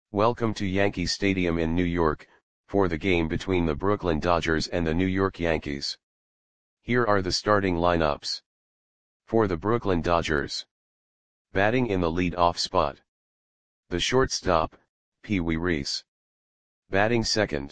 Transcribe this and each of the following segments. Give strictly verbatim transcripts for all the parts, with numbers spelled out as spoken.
Welcome to Yankee Stadium in New York, for the game between the Brooklyn Dodgers and the New York Yankees. Here are the starting lineups. For the Brooklyn Dodgers. Batting in the lead-off spot. The shortstop, Pee Wee Reese. Batting second.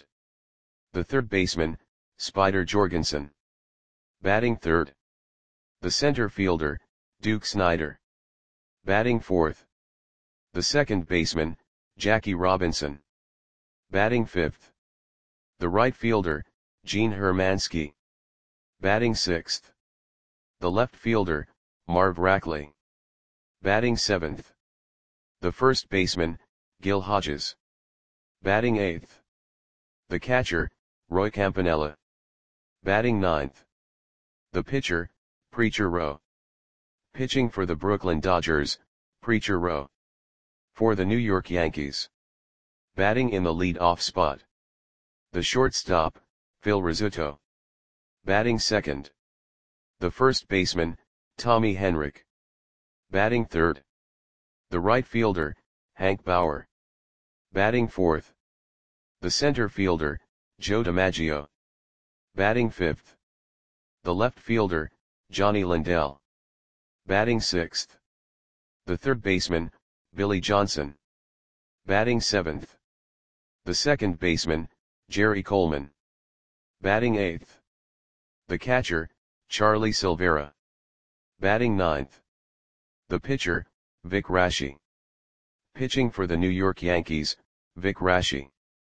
The third baseman, Spider Jorgensen. Batting third. The center fielder, Duke Snider. Batting fourth. The second baseman, Jackie Robinson. Batting fifth. The right fielder, Gene Hermansky. Batting sixth. The left fielder, Marv Rackley. Batting seventh. The first baseman, Gil Hodges. Batting eighth. The catcher, Roy Campanella. Batting ninth. The pitcher, Preacher Rowe. Pitching for the Brooklyn Dodgers, Preacher Rowe. For the New York Yankees. Batting in the lead-off spot. The shortstop, Phil Rizzuto. Batting second. The first baseman, Tommy Henrich. Batting third. The right fielder, Hank Bauer. Batting fourth. The center fielder, Joe DiMaggio. Batting fifth. The left fielder, Johnny Lindell. Batting sixth. The third baseman, Billy Johnson. Batting seventh. The second baseman, Jerry Coleman. Batting eighth. The catcher, Charlie Silvera. Batting ninth. The pitcher, Vic Raschi. Pitching for the New York Yankees, Vic Raschi.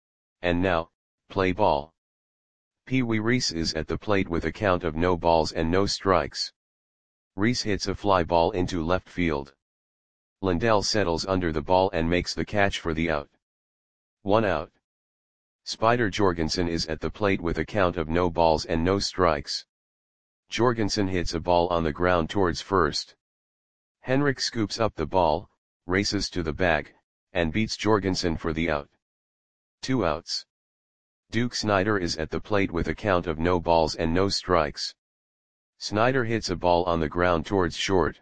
And now, play ball. Pee Wee Reese is at the plate with a count of no balls and no strikes. Reese hits a fly ball into left field. Lindell settles under the ball and makes the catch for the out. One out. Spider Jorgensen is at the plate with a count of no balls and no strikes. Jorgensen hits a ball on the ground towards first. Henrich scoops up the ball, races to the bag, and beats Jorgensen for the out. Two outs. Duke Snider is at the plate with a count of no balls and no strikes. Snider hits a ball on the ground towards short.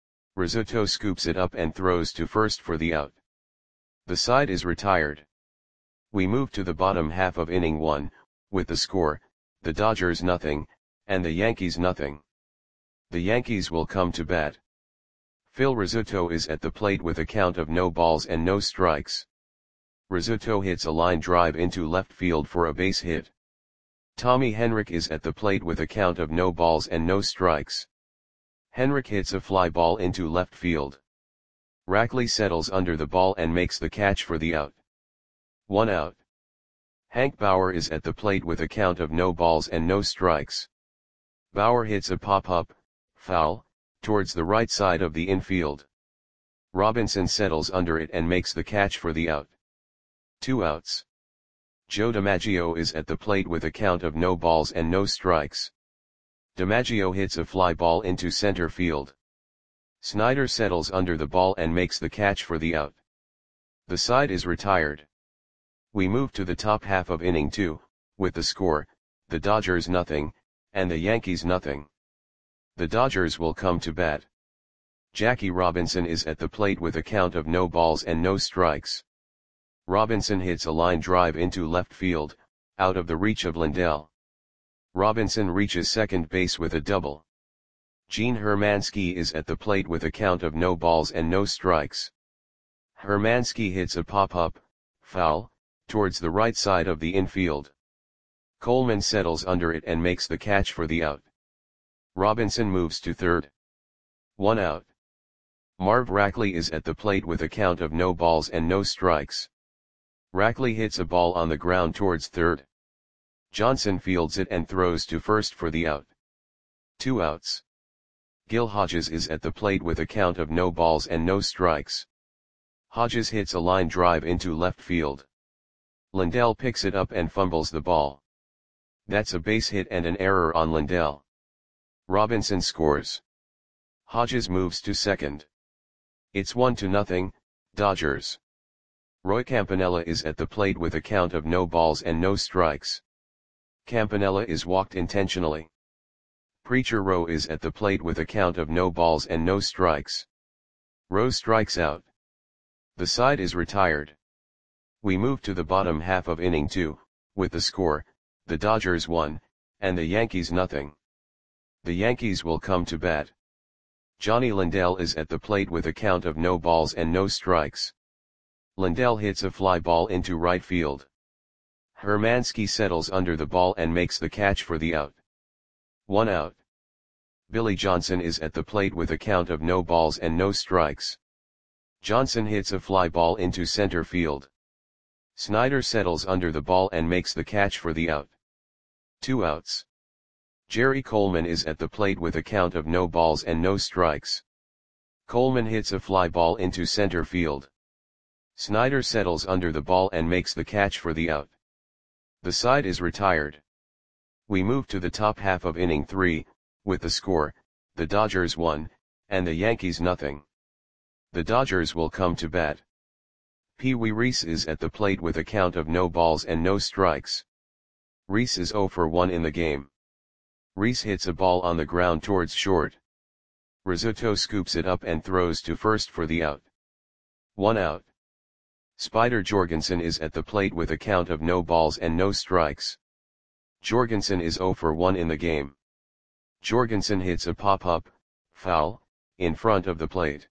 Rizzuto scoops it up and throws to first for the out. The side is retired. We move to the bottom half of inning one, with the score, the Dodgers nothing, and the Yankees nothing. The Yankees will come to bat. Phil Rizzuto is at the plate with a count of no balls and no strikes. Rizzuto hits a line drive into left field for a base hit. Tommy Henrich is at the plate with a count of no balls and no strikes. Henrich hits a fly ball into left field. Rackley settles under the ball and makes the catch for the out. One out. Hank Bauer is at the plate with a count of no balls and no strikes. Bauer hits a pop-up, foul, towards the right side of the infield. Robinson settles under it and makes the catch for the out. Two outs. Joe DiMaggio is at the plate with a count of no balls and no strikes. DiMaggio hits a fly ball into center field. Snider settles under the ball and makes the catch for the out. The side is retired. We move to the top half of inning two, with the score, the Dodgers nothing, and the Yankees nothing. The Dodgers will come to bat. Jackie Robinson is at the plate with a count of no balls and no strikes. Robinson hits a line drive into left field, out of the reach of Lindell. Robinson reaches second base with a double. Gene Hermansky is at the plate with a count of no balls and no strikes. Hermansky hits a pop-up, foul, towards the right side of the infield. Coleman settles under it and makes the catch for the out. Robinson moves to third. One out. Marv Rackley is at the plate with a count of no balls and no strikes. Rackley hits a ball on the ground towards third. Johnson fields it and throws to first for the out. Two outs. Gil Hodges is at the plate with a count of no balls and no strikes. Hodges hits a line drive into left field. Lindell picks it up and fumbles the ball. That's a base hit and an error on Lindell. Robinson scores. Hodges moves to second. It's one to nothing, Dodgers. Roy Campanella is at the plate with a count of no balls and no strikes. Campanella is walked intentionally. Preacher Rowe is at the plate with a count of no balls and no strikes. Rowe strikes out. The side is retired. We move to the bottom half of inning two, with the score, the Dodgers one, and the Yankees nothing. The Yankees will come to bat. Johnny Lindell is at the plate with a count of no balls and no strikes. Lindell hits a fly ball into right field. Hermansky settles under the ball and makes the catch for the out. One out. Billy Johnson is at the plate with a count of no balls and no strikes. Johnson hits a fly ball into center field. Snyder settles under the ball and makes the catch for the out. Two outs. Jerry Coleman is at the plate with a count of no balls and no strikes. Coleman hits a fly ball into center field. Snyder settles under the ball and makes the catch for the out. The side is retired. We move to the top half of inning three, with the score, the Dodgers one, and the Yankees nothing. The Dodgers will come to bat. Pee Wee Reese is at the plate with a count of no balls and no strikes. Reese is oh for one in the game. Reese hits a ball on the ground towards short. Rizzuto scoops it up and throws to first for the out. One out. Spider Jorgensen is at the plate with a count of no balls and no strikes. Jorgensen is oh for one in the game. Jorgensen hits a pop-up, foul, in front of the plate.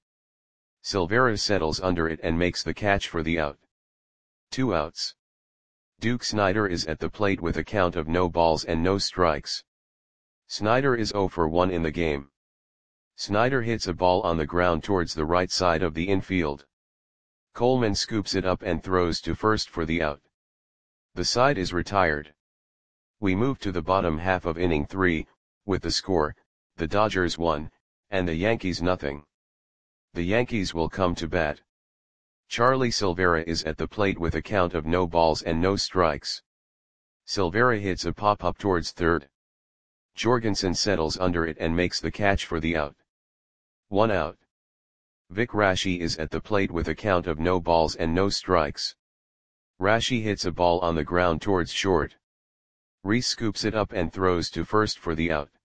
Silvera settles under it and makes the catch for the out. Two outs. Duke Snider is at the plate with a count of no balls and no strikes. Snider is oh for one in the game. Snider hits a ball on the ground towards the right side of the infield. Coleman scoops it up and throws to first for the out. The side is retired. We move to the bottom half of inning three, with the score, the Dodgers one, and the Yankees nothing. The Yankees will come to bat. Charlie Silvera is at the plate with a count of no balls and no strikes. Silvera hits a pop-up towards third. Jorgensen settles under it and makes the catch for the out. One out. Vic Raschi is at the plate with a count of no balls and no strikes. Raschi hits a ball on the ground towards short. Reese scoops it up and throws to first for the out.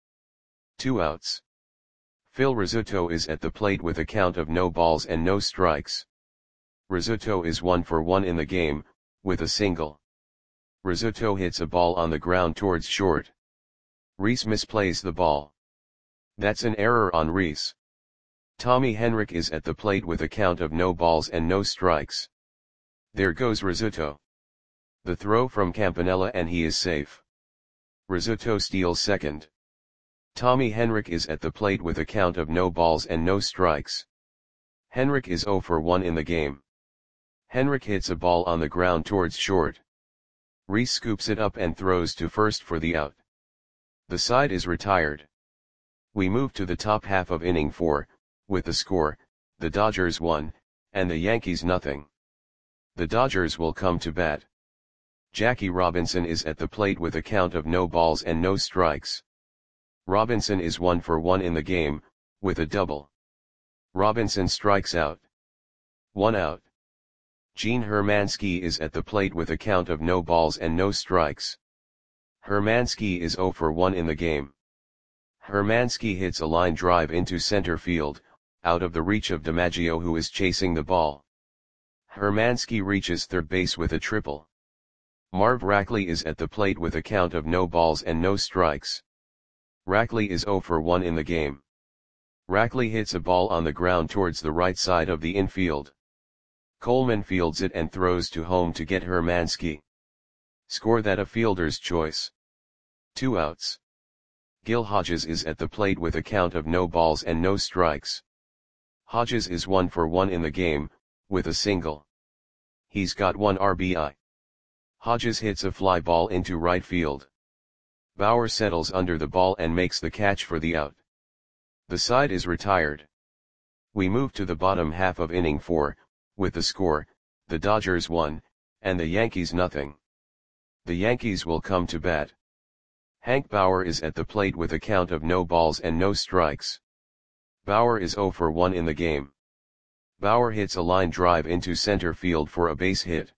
Two outs. Phil Rizzuto is at the plate with a count of no balls and no strikes. Rizzuto is one for one in the game, with a single. Rizzuto hits a ball on the ground towards short. Reese misplays the ball. That's an error on Reese. Tommy Henrich is at the plate with a count of no balls and no strikes. There goes Rizzuto. The throw from Campanella and he is safe. Rizzuto steals second. Tommy Henrich is at the plate with a count of no balls and no strikes. Henrich is oh for one in the game. Henrich hits a ball on the ground towards short. Reese scoops it up and throws to first for the out. The side is retired. We move to the top half of inning four, with the score, the Dodgers one, and the Yankees nothing. The Dodgers will come to bat. Jackie Robinson is at the plate with a count of no balls and no strikes. Robinson is one for one in the game, with a double. Robinson strikes out. One out. Gene Hermansky is at the plate with a count of no balls and no strikes. Hermansky is oh for one in the game. Hermansky hits a line drive into center field, out of the reach of DiMaggio who is chasing the ball. Hermansky reaches third base with a triple. Marv Rackley is at the plate with a count of no balls and no strikes. Rackley is oh for one in the game. Rackley hits a ball on the ground towards the right side of the infield. Coleman fields it and throws to home to get Hermansky. Score that a fielder's choice. Two outs. Gil Hodges is at the plate with a count of no balls and no strikes. Hodges is one for one in the game, with a single. He's got one R B I. Hodges hits a fly ball into right field. Bauer settles under the ball and makes the catch for the out. The side is retired. We move to the bottom half of inning four, with the score, the Dodgers one, and the Yankees nothing. The Yankees will come to bat. Hank Bauer is at the plate with a count of no balls and no strikes. Bauer is oh for one in the game. Bauer hits a line drive into center field for a base hit.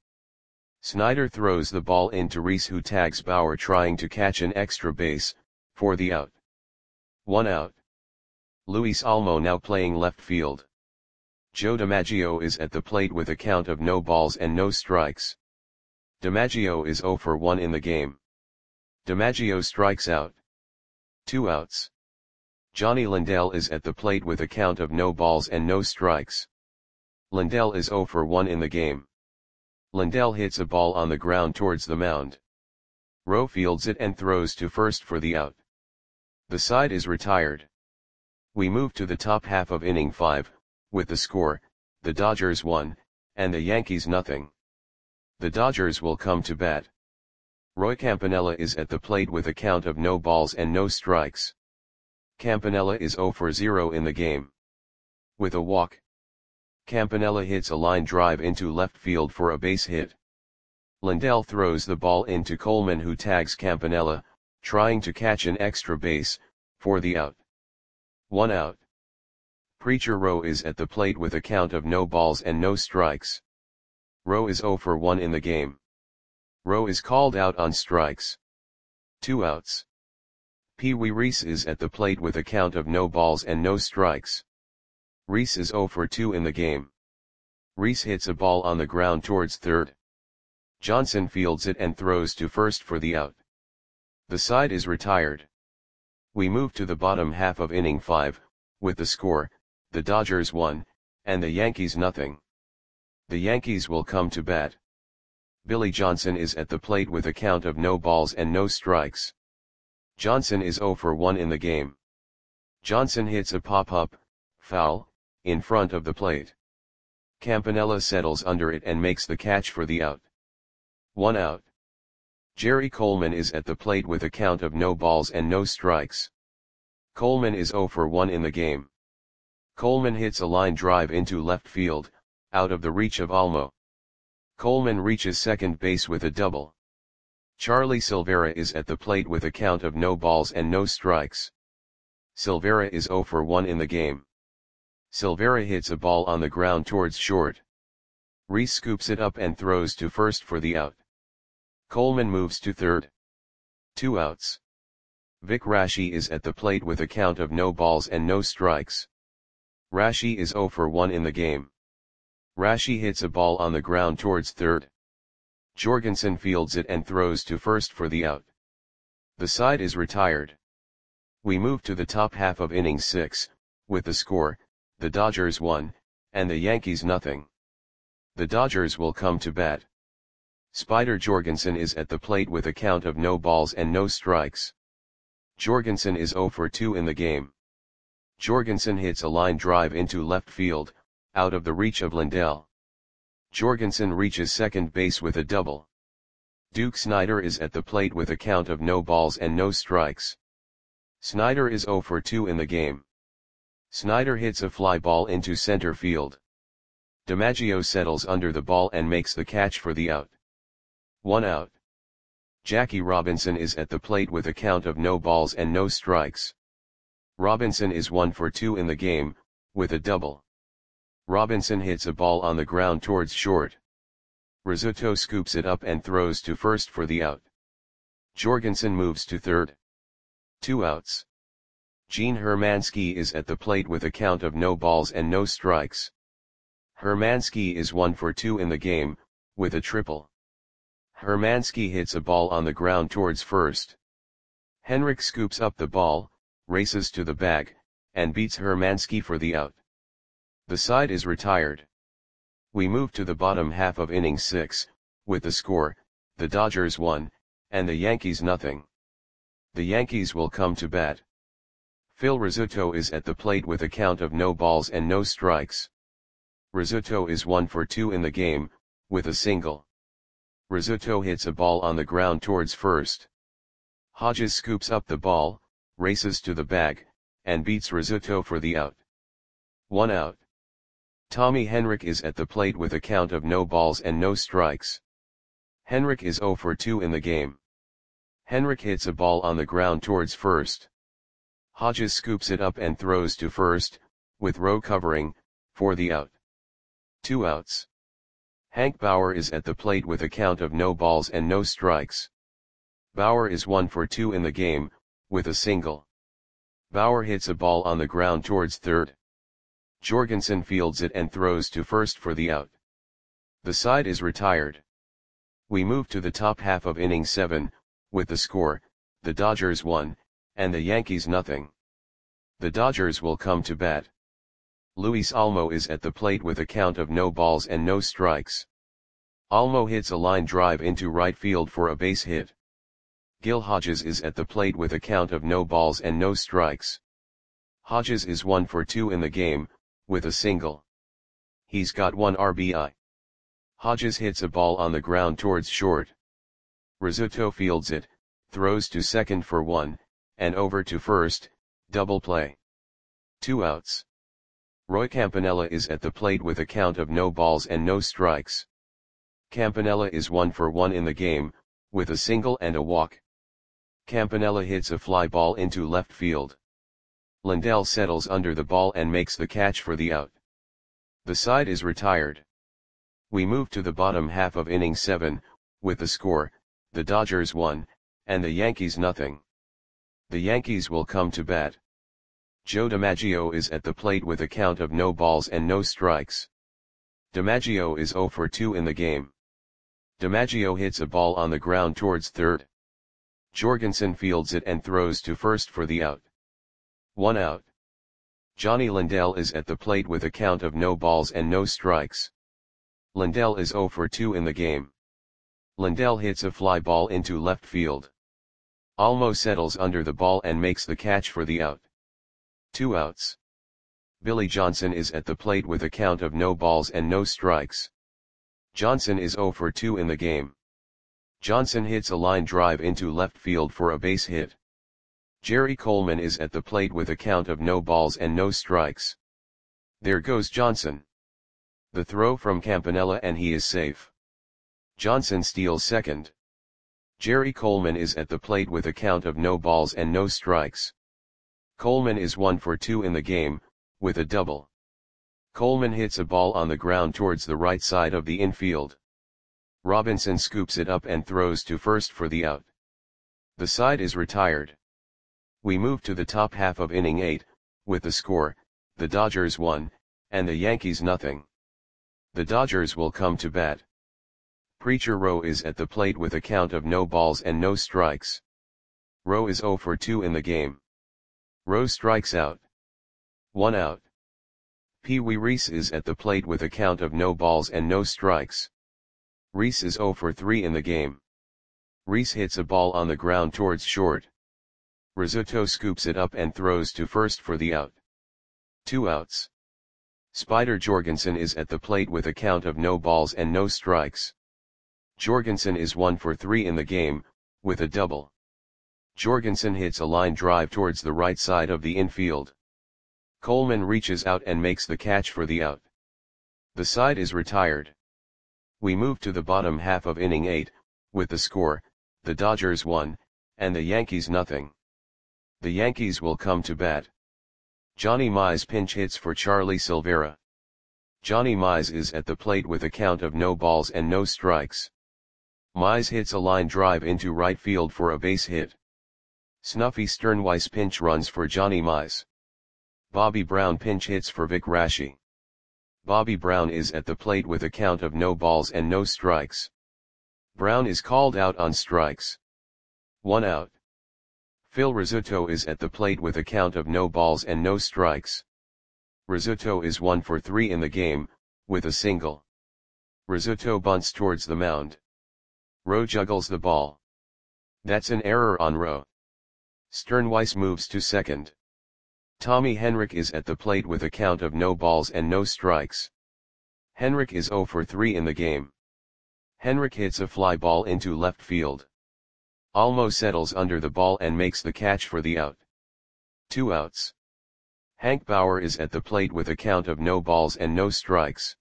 Snyder throws the ball into Reese who tags Bauer trying to catch an extra base, for the out. One out. Luis Almo now playing left field. Joe DiMaggio is at the plate with a count of no balls and no strikes. DiMaggio is zero for one in the game. DiMaggio strikes out. Two outs. Johnny Lindell is at the plate with a count of no balls and no strikes. Lindell is zero for one in the game. Lindell hits a ball on the ground towards the mound. Rowe fields it and throws to first for the out. The side is retired. We move to the top half of inning five, with the score, the Dodgers one, and the Yankees nothing. The Dodgers will come to bat. Roy Campanella is at the plate with a count of no balls and no strikes. Campanella is zero for zero in the game. With a walk, Campanella hits a line drive into left field for a base hit. Lindell throws the ball into Coleman, who tags Campanella, trying to catch an extra base, for the out. One out. Preacher Rowe is at the plate with a count of no balls and no strikes. Rowe is zero for one in the game. Rowe is called out on strikes. Two outs. Pee Wee Reese is at the plate with a count of no balls and no strikes. Reese is zero for two in the game. Reese hits a ball on the ground towards third. Johnson fields it and throws to first for the out. The side is retired. We move to the bottom half of inning five, with the score, the Dodgers one, and the Yankees nothing. The Yankees will come to bat. Billy Johnson is at the plate with a count of no balls and no strikes. Johnson is zero for one in the game. Johnson hits a pop-up, foul, in front of the plate. Campanella settles under it and makes the catch for the out. One out. Jerry Coleman is at the plate with a count of no balls and no strikes. Coleman is zero for one in the game. Coleman hits a line drive into left field, out of the reach of Almo. Coleman reaches second base with a double. Charlie Silvera is at the plate with a count of no balls and no strikes. Silvera is zero for one in the game. Silvera hits a ball on the ground towards short. Reese scoops it up and throws to first for the out. Coleman moves to third. Two outs. Vic Raschi is at the plate with a count of no balls and no strikes. Raschi is zero for one in the game. Raschi hits a ball on the ground towards third. Jorgensen fields it and throws to first for the out. The side is retired. We move to the top half of inning six, with the score, the Dodgers one, and the Yankees nothing. The Dodgers will come to bat. Spider Jorgensen is at the plate with a count of no balls and no strikes. Jorgensen is zero for two in the game. Jorgensen hits a line drive into left field, out of the reach of Lindell. Jorgensen reaches second base with a double. Duke Snider is at the plate with a count of no balls and no strikes. Snider is zero for two in the game. Snider hits a fly ball into center field. DiMaggio settles under the ball and makes the catch for the out. One out. Jackie Robinson is at the plate with a count of no balls and no strikes. Robinson is one for two in the game, with a double. Robinson hits a ball on the ground towards short. Rizzuto scoops it up and throws to first for the out. Jorgensen moves to third. Two outs. Gene Hermansky is at the plate with a count of no balls and no strikes. Hermansky is one for two in the game, with a triple. Hermansky hits a ball on the ground towards first. Henrik scoops up the ball, races to the bag, and beats Hermansky for the out. The side is retired. We move to the bottom half of inning six, with the score, the Dodgers one, and the Yankees nothing. The Yankees will come to bat. Phil Rizzuto is at the plate with a count of no balls and no strikes. Rizzuto is one for two in the game, with a single. Rizzuto hits a ball on the ground towards first. Hodges scoops up the ball, races to the bag, and beats Rizzuto for the out. One out. Tommy Henrik is at the plate with a count of no balls and no strikes. Henrik is zero for two in the game. Henrik hits a ball on the ground towards first. Hodges scoops it up and throws to first, with Rowe covering, for the out. Two outs. Hank Bauer is at the plate with a count of no balls and no strikes. Bauer is one for two in the game, with a single. Bauer hits a ball on the ground towards third. Jorgensen fields it and throws to first for the out. The side is retired. We move to the top half of inning seven, with the score, the Dodgers one, and the Yankees nothing. The Dodgers will come to bat. Luis Olmo is at the plate with a count of no balls and no strikes. Olmo hits a line drive into right field for a base hit. Gil Hodges is at the plate with a count of no balls and no strikes. Hodges is one for two in the game, with a single. He's got one R B I. Hodges hits a ball on the ground towards short. Rizzuto fields it, throws to second for one, and over to first, double play. Two outs. Roy Campanella is at the plate with a count of no balls and no strikes. Campanella is one for one in the game, with a single and a walk. Campanella hits a fly ball into left field. Lindell settles under the ball and makes the catch for the out. The side is retired. We move to the bottom half of inning seven, with the score, the Dodgers one, and the Yankees nothing. The Yankees will come to bat. Joe DiMaggio is at the plate with a count of no balls and no strikes. DiMaggio is zero for two in the game. DiMaggio hits a ball on the ground towards third. Jorgensen fields it and throws to first for the out. One out. Johnny Lindell is at the plate with a count of no balls and no strikes. Lindell is zero for two in the game. Lindell hits a fly ball into left field. Olmo settles under the ball and makes the catch for the out. Two outs. Billy Johnson is at the plate with a count of no balls and no strikes. Johnson is zero for two in the game. Johnson hits a line drive into left field for a base hit. Jerry Coleman is at the plate with a count of no balls and no strikes. There goes Johnson. The throw from Campanella and he is safe. Johnson steals second. Jerry Coleman is at the plate with a count of no balls and no strikes. Coleman is one for two in the game, with a double. Coleman hits a ball on the ground towards the right side of the infield. Robinson scoops it up and throws to first for the out. The side is retired. We move to the top half of inning eight, with the score, the Dodgers one, and the Yankees nothing. The Dodgers will come to bat. Preacher Rowe is at the plate with a count of no balls and no strikes. Rowe is zero for two in the game. Rowe strikes out. One out. Pee Wee Reese is at the plate with a count of no balls and no strikes. Reese is zero for three in the game. Reese hits a ball on the ground towards short. Rizzuto scoops it up and throws to first for the out. Two outs. Spider Jorgensen is at the plate with a count of no balls and no strikes. Jorgensen is one for three in the game, with a double. Jorgensen hits a line drive towards the right side of the infield. Coleman reaches out and makes the catch for the out. The side is retired. We move to the bottom half of inning eight, with the score, the Dodgers one, and the Yankees nothing. The Yankees will come to bat. Johnny Mize pinch hits for Charlie Silvera. Johnny Mize is at the plate with a count of no balls and no strikes. Mize hits a line drive into right field for a base hit. Snuffy Sternweiss pinch runs for Johnny Mize. Bobby Brown pinch hits for Vic Raschi. Bobby Brown is at the plate with a count of no balls and no strikes. Brown is called out on strikes. One out. Phil Rizzuto is at the plate with a count of no balls and no strikes. Rizzuto is one for three in the game, with a single. Rizzuto bunts towards the mound. Rowe juggles the ball. That's an error on Rowe. Sternweiss moves to second. Tommy Henrich is at the plate with a count of no balls and no strikes. Henrich is zero for three in the game. Henrich hits a fly ball into left field. Olmo settles under the ball and makes the catch for the out. Two outs. Hank Bauer is at the plate with a count of no balls and no strikes.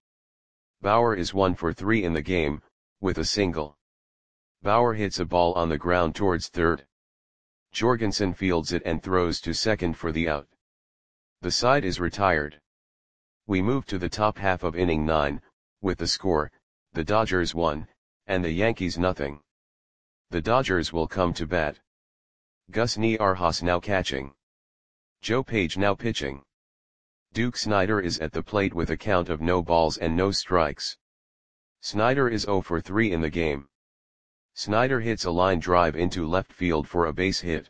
Bauer is one for three in the game, with a single. Bauer hits a ball on the ground towards third. Jorgensen fields it and throws to second for the out. The side is retired. We move to the top half of inning nine, with the score, the Dodgers one, and the Yankees nothing. The Dodgers will come to bat. Gus Niarchos now catching. Joe Page now pitching. Duke Snider is at the plate with a count of no balls and no strikes. Snider is zero for three in the game. Snider hits a line drive into left field for a base hit.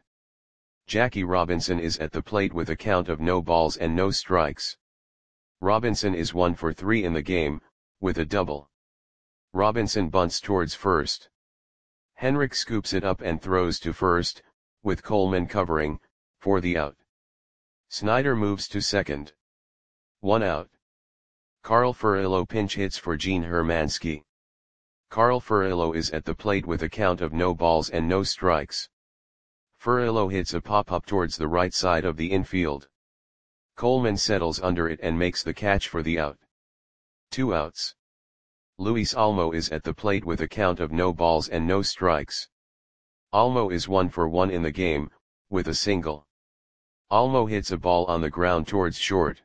Jackie Robinson is at the plate with a count of no balls and no strikes. Robinson is one for three in the game, with a double. Robinson bunts towards first. Henrik scoops it up and throws to first, with Coleman covering, for the out. Snider moves to second. One out. Carl Furillo pinch hits for Gene Hermansky. Carl Furillo is at the plate with a count of no balls and no strikes. Furillo hits a pop-up towards the right side of the infield. Coleman settles under it and makes the catch for the out. Two outs. Luis Olmo is at the plate with a count of no balls and no strikes. Olmo is one for one in the game, with a single. Olmo hits a ball on the ground towards short.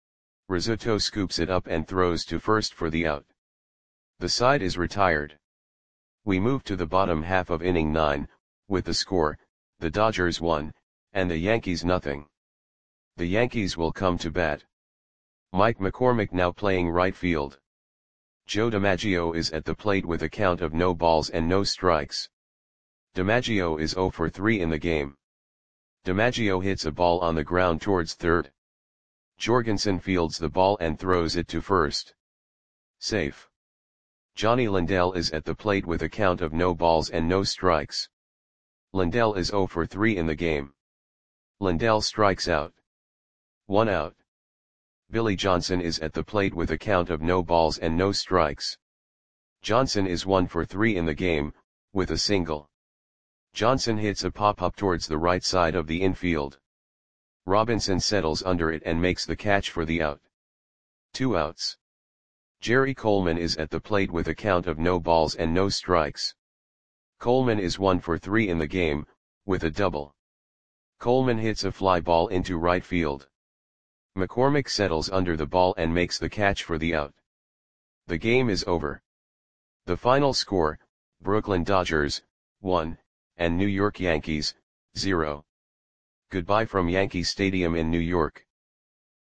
Rizzuto scoops it up and throws to first for the out. The side is retired. We move to the bottom half of inning nine, with the score, the Dodgers one, and the Yankees nothing. The Yankees will come to bat. Mike McCormick now playing right field. Joe DiMaggio is at the plate with a count of no balls and no strikes. DiMaggio is zero for three in the game. DiMaggio hits a ball on the ground towards third. Jorgensen fields the ball and throws it to first. Safe. Johnny Lindell is at the plate with a count of no balls and no strikes. Lindell is zero for three in the game. Lindell strikes out. One out. Billy Johnson is at the plate with a count of no balls and no strikes. Johnson is one for three in the game, with a single. Johnson hits a pop-up towards the right side of the infield. Robinson settles under it and makes the catch for the out. Two outs. Jerry Coleman is at the plate with a count of no balls and no strikes. Coleman is one for three in the game, with a double. Coleman hits a fly ball into right field. McCormick settles under the ball and makes the catch for the out. The game is over. The final score, Brooklyn Dodgers, one, and New York Yankees, zero. Goodbye from Yankee Stadium in New York.